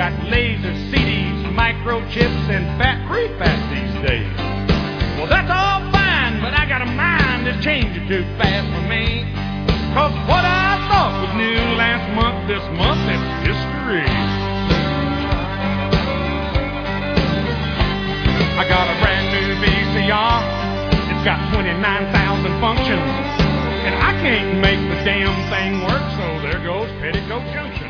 got lasers, CDs, microchips, and fat-free fat these days. Well, that's all fine, but I got a mind to change it too fast for me. Cause what I thought was new last month, this month, it's history. I got a brand new VCR. It's got 29,000 functions. And I can't make the damn thing work, so there goes Petticoat Junction.